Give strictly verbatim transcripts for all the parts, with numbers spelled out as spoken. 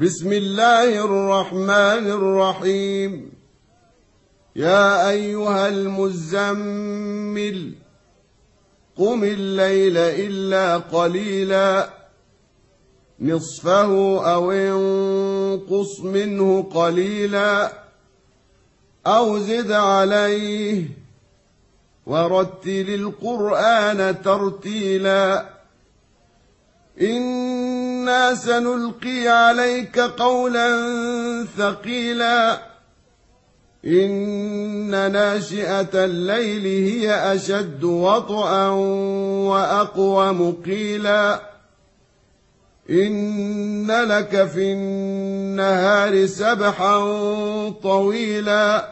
بسم الله الرحمن الرحيم. يا أيها المزمل قم الليل إلا قليلا نصفه أو انقص منه قليلا أو زد عليه ورتل القرآن ترتيلا إنا سنلقي عليك قولا ثقيلا إن ناشئة الليل هي أشد وطئا وأقوم قيلا إن لك في النهار سبحا طويلا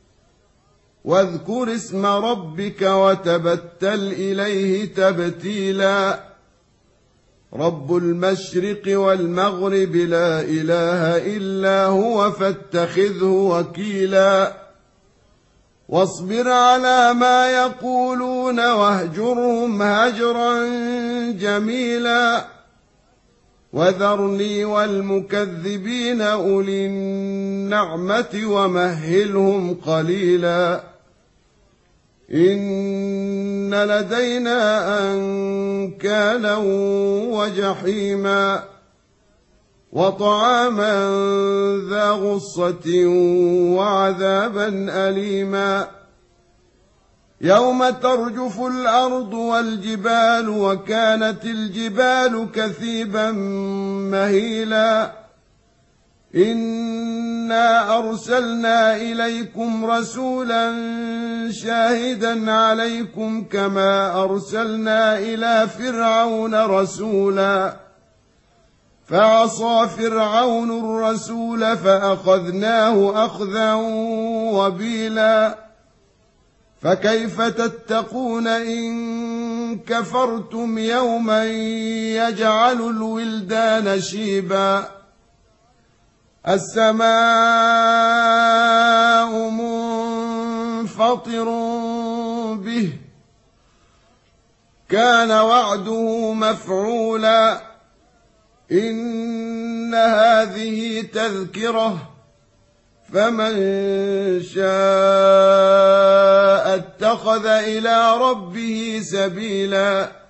واذكر اسم ربك وتبتل إليه تبتيلا رب المشرق والمغرب لا إله إلا هو فاتخذه وكيلا واصبر على ما يقولون واهجرهم هجرا جميلا وذرني والمكذبين أولي النعمة ومهلهم قليلا إن لدينا أنكالا وجحيما وطعاما ذا غصة وعذابا أليما يوم ترجف الأرض والجبال وكانت الجبال كثيبا مهيلا إنا أرسلنا إليكم رسولا شاهدا عليكم كما أرسلنا إلى فرعون رسولا فعصى فرعون الرسول فأخذناه أخذا وبيلا فكيف تتقون إن كفرتم يوما يجعل الولدان شيبا السماء منفطر به كان وعده مفعولا إن هذه تذكرة فمن شاء اتخذ إلى ربه سبيلا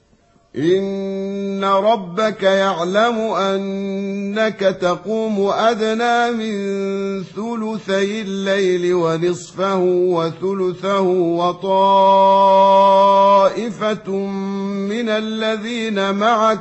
إن ربك يعلم أنك تقوم أدنى من ثلثي الليل ونصفه وثلثه وطائفة من الذين معك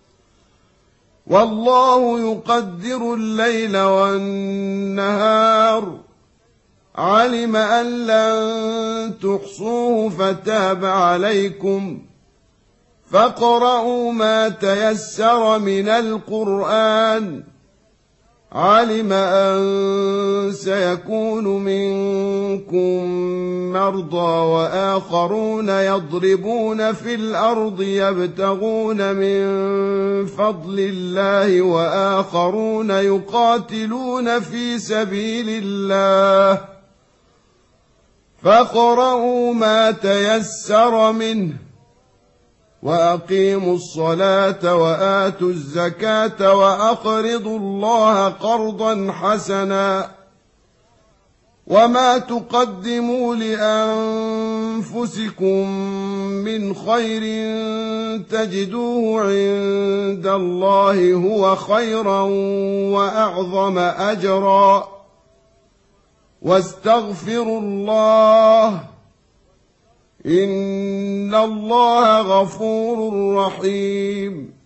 والله يقدر الليل والنهار علم أن لن تحصوه فتاب عليكم فاقرؤوا ما تيسر من القرآن علم أن سيكون منكم مرضى وآخرون يضربون في الأرض يبتغون من فضل الله وآخرون يقاتلون في سبيل الله فاقرؤوا ما تيسر منه وأقيموا الصلاة وآتوا الزكاة وأقرضوا الله قرضا حسنا وما تقدموا لأنفسكم من خير تجدوه عند الله هو خيرا وأعظم أجرا واستغفروا الله إن الله غفور رحيم.